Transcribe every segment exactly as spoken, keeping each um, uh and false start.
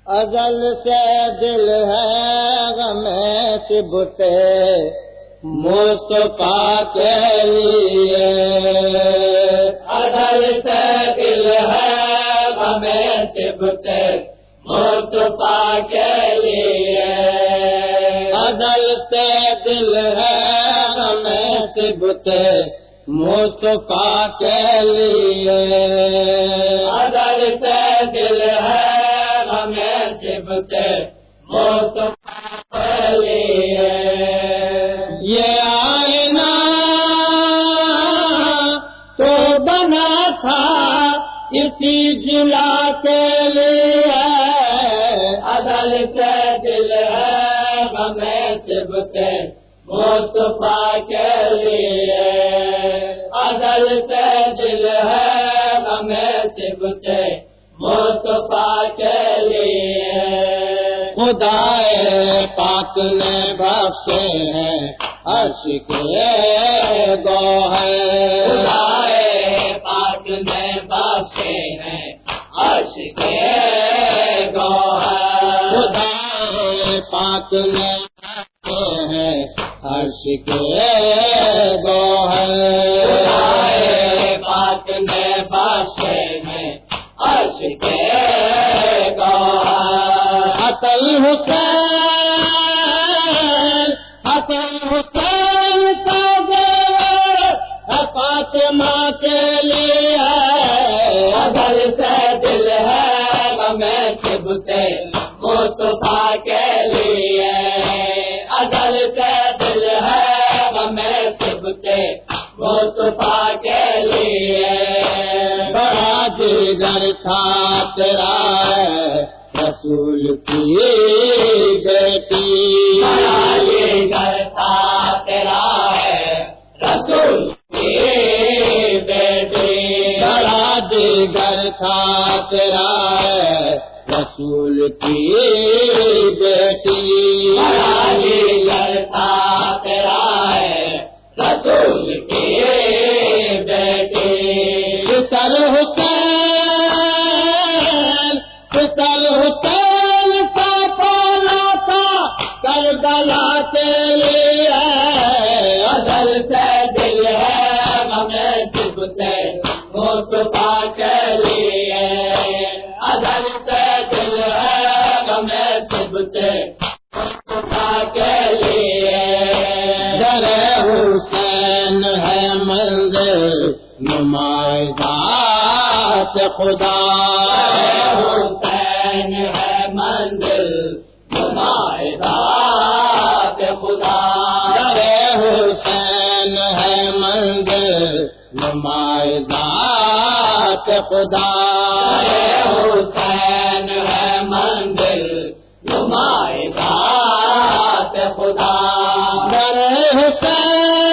ازل سے دل ہے غم صبت مصطفیٰ کے لیے، ازل سے دل ہے غم صبت مصطفیٰ کے لیے، ازل سے دل ہے غم صبت مصطفیٰ کے لیے، ازل سے دل ہے غم صبت مصطفیٰ کے لیے، یہ آئینہ تو بنا تھا اسی جلا کے لیے، ازل سے دل ہے غم صبت مصطفیٰ کے لیے، ازل سے دل ہے غم صبت مصطفیٰ کے لیے، خدائے پاک نے بخشے ہیں عشق گوہر، خدائے پاک نے بخشے ہیں عشق گوہر، خدائے پاک نے بخشے ہیں عشق گوہر، خدائے پاک نے بخشے ہیں عشق گوہر، حسن حسین حسن حسین کا دیور ہے فاطمہ کے لیے، ازل سے دل ہے غم صبت مصطفیٰ کے لیے، ازل سے دل ہے غم صبت مصطفیٰ کے لیے، بڑا جگر تھا تیرا رسول کی بیٹی، بڑا جگر تھا تیرا ہے رسول کی بیٹی، بڑا جگر تھا تیرا رسول کی بیٹی، بڑا جگر تھا تیرا ہے رسول کی بیٹی، فصل حسین فصل حسین کا پالا تھا کربلا کے لیے، ازل سے دل ہے غم صبت مصطفیٰ کے لیے، ازل سے دل ہے غم صبت مصطفیٰ کے لیے، در حسین ہے منزل نمائندہ خدا، حسین ہے منزل نمائندہ خدا، در حسین ہے منزل نمائندہ خدا، حسین ہے منزل نمائندہ خدا، در حسین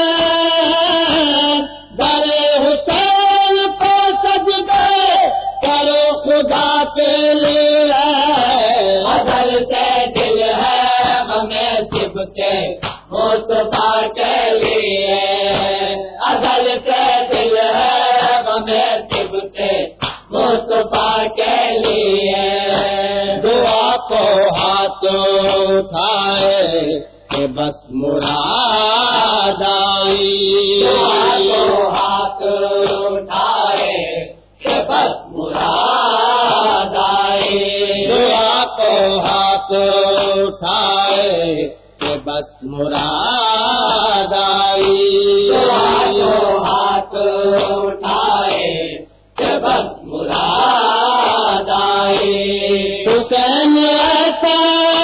در حسین پہ سجدے کرو خدا کے لیے، ازل سے دل ہے غم صبت مصطفیٰ کے لیے، ازل سے دل ہے غم صبت مصطفیٰ کے لیے، دعا کو ہاتھ اٹھائے کہ بس مراد آئی، دعا کو ہاتھ اٹھائے کہ بس مراد آئی، دعا کو ہاتھ اٹھائے کہ بس مراد آئی، دعا کو ہاتھ اٹھائے کہ بس مراد آئی، حسین ایسا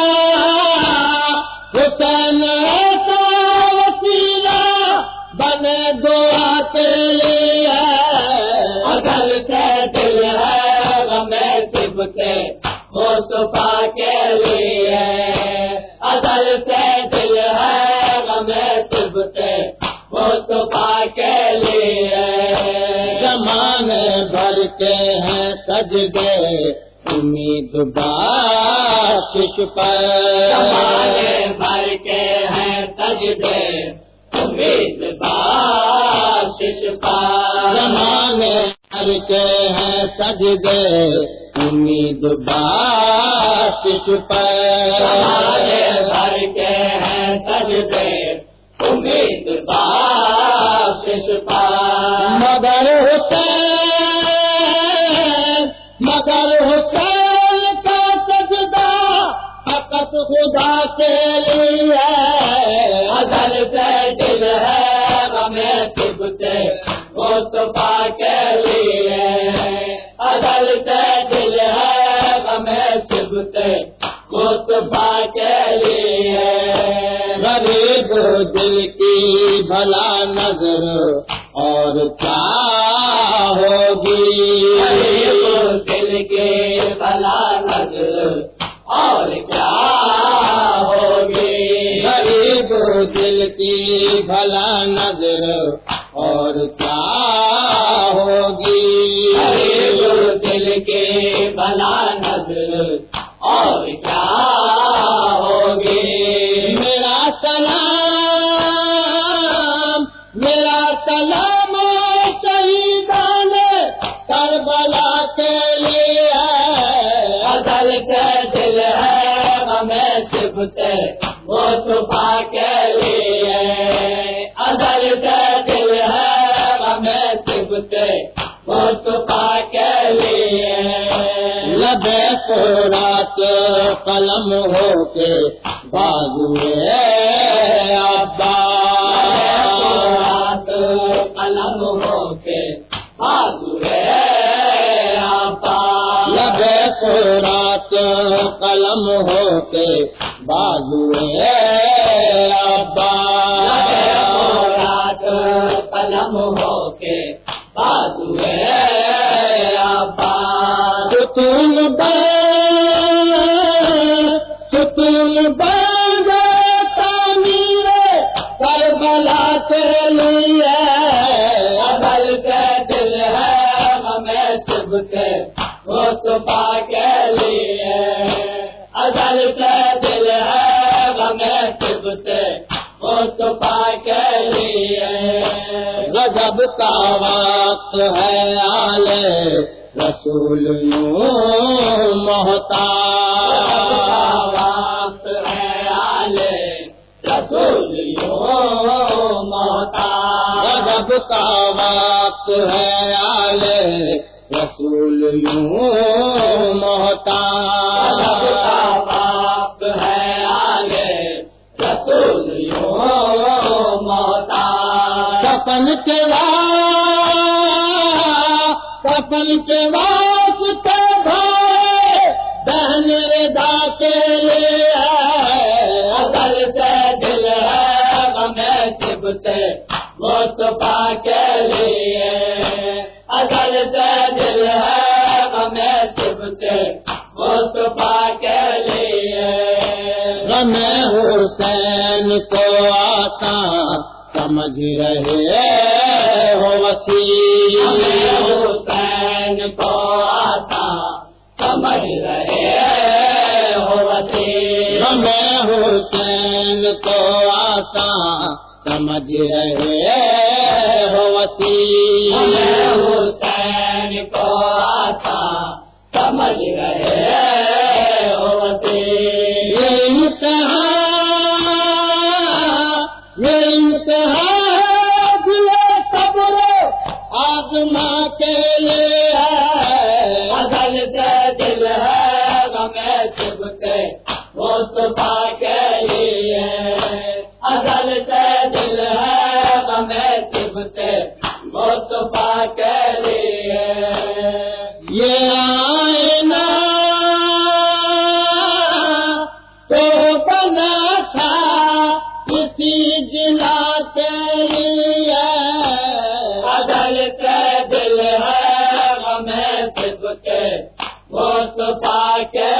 حسین ایسا وسیلہ بنے دعا کے لیے، ازل سے دل ہے غم صبت مصطفیٰ کے لیے، ازل سے دل ہے غم صبت مصطفیٰ کے لیے، زمانے بھر کے ہیں سجدے امید بخشش پر، زمانے بھر کے ہیں سجدے امید بخشش پر، زمانے بھر کے ہیں سجدے امید بخشش پر سارے بھر کے ہیں سجدے امید بخشش پر مگر حسین مگر حسین کا سجدہ فقط خدا کے لیے ازل سے دل ہے غم سبتے مصطفیٰ کے لیے ازل سے دل ہے غم سبتے مصطفیٰ کے لیے غریب دل کی بھلا نظر اور کیا ہوگی غریب دل کی بھلا نظر اور کیا ہوگی غریب دل کی بھلا نظر اور کیا ہوگی غریب دل کی بھلا نظر اور کیا ہوگی میرا سلام میرا سلام شہیدان کربلا کے لیے ازل سے دل ہے ہمیں سبتے مصطفیٰ کے لیے ازل سے دل ہے ہمیں سبتے مصطفیٰ کے لیے لبے رات قلم ہو کے بازوئے عباس قلم ہو کے بازوئے عباس لبے رات قلم ہو کے بازوئے عباس رات قلم ہو کے بازوئے عباس ستون بن ستون بن تعمیر کربلا کے لیے ازل کے دل ہے ہمیں سبتے مصطفیٰ کے لیے ازل کے دل ہے ہمیں سبتے مصطفیٰ کے لیے غضب کا وقت ہے آل رسول یوں محتاج وقت ہے آل رسول یوں محتاج غضب کا وقت ہے آل رسول یوں محتاج وقت ہے آل رسول یوں محتاج سپن کے سپن کے واسطے بھائی بہن رضا کے لیے ازل سے دل ہے ہمیں سبتے مصطفیٰ کے لیے ازل سے دل ہے ہمیں سبتے مصطفیٰ کے لیے غم حسین کو آسان سمجھ رہے ہو وسیع حسین کو آتا سمجھ رہے ہو وسیع غم حسین کو آسان سمجھ رہے ہو وسیع حسین کو آتا سمجھ رہے ہو وسیع یہ امتحان یہ امتحان دل صبر آزما کے لیے ازل سے دل ہے ہمیں سبتے مصطفیٰ کے لیے ازل سے دل ہے ہمیں سبتے مصطفیٰ کے لیے یہ آئینہ تو بنا تھا کسی جلا کے لیے ازل سے دل ہے ہمیں سبتے مصطفیٰ کے